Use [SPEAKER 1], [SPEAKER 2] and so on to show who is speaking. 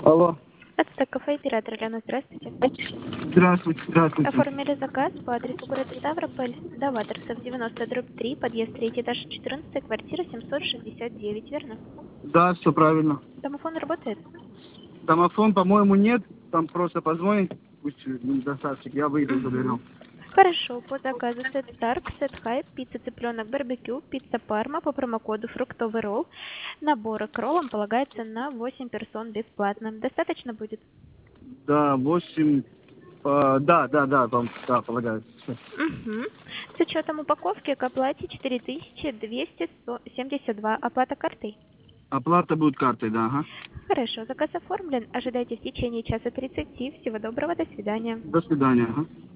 [SPEAKER 1] Алло.
[SPEAKER 2] Это кафе «Император». Лена, здравствуйте.
[SPEAKER 1] Здравствуйте, здравствуйте.
[SPEAKER 2] Оформили заказ по адресу город Ставрополь, Даваторцев, 90/3, подъезд 3, этаж 14, квартира 769, верно?
[SPEAKER 1] Да, все правильно.
[SPEAKER 2] Домофон работает?
[SPEAKER 1] Домофон, по-моему, нет. Там просто позвонить, пусть доставщик, я выйду, заберу.
[SPEAKER 2] Хорошо, по заказу сет Старк, сет Хайп, пицца цыпленок барбекю, пицца Парма по промокоду фруктовый ролл. Набор к роллам полагается на 8 персон бесплатно. Достаточно будет?
[SPEAKER 1] Да, 8. Да, полагаю. Всё.
[SPEAKER 2] Угу. С учетом упаковки к оплате 4272. Оплата картой?
[SPEAKER 1] Оплата будет картой, да, ага.
[SPEAKER 2] Хорошо, заказ оформлен. Ожидайте в течение часа 30. Всего доброго, до свидания.
[SPEAKER 1] До свидания, ага.